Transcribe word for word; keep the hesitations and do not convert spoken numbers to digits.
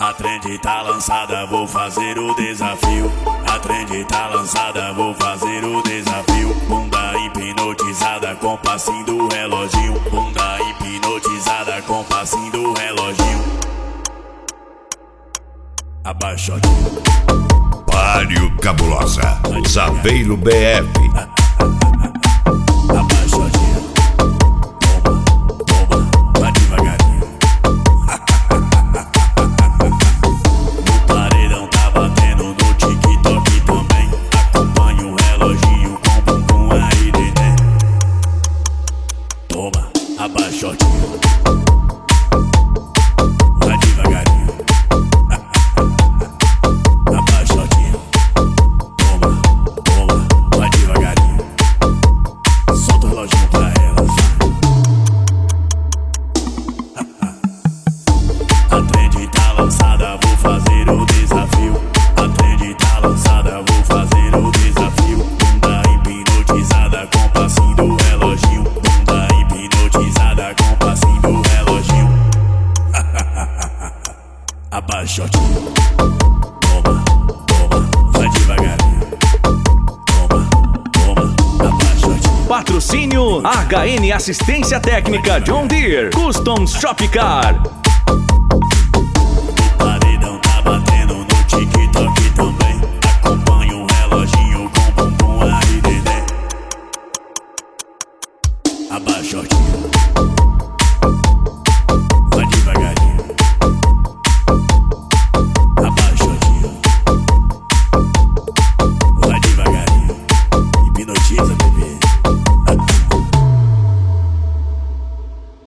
A trend tá lançada, vou fazer o desafio. A trend tá lançada, vou fazer o desafio. Bunda hipnotizada com passinho do reloginho. Bunda hipnotizada com passinho do reloginho. Abaixadinho. Páreo Cabulosa, Saveiro B F. Abaixadinho. Toma, toma, vai devagarinho. No paredão tá batendo, no TikTok também. Acompanha o reloginho com bumbum aí neném. Toma, abaixadinho. Vai devagarinho. Abaixadinho. Toma, toma, vai devagarinho. Solta o reloginho pra ela, A trend tá lançada, vou fazer o desafio. A trend tá lançada, vou fazer o desafio. Bunda hipnotizada com passinho do reloginho. Bunda hipnotizada com passinho do reloginho. Abaixadinho. Toma, toma, vai devagarinho. Toma, toma, abaixadinho. Patrocínio H N Assistência Técnica John Deere Custom Shop Car.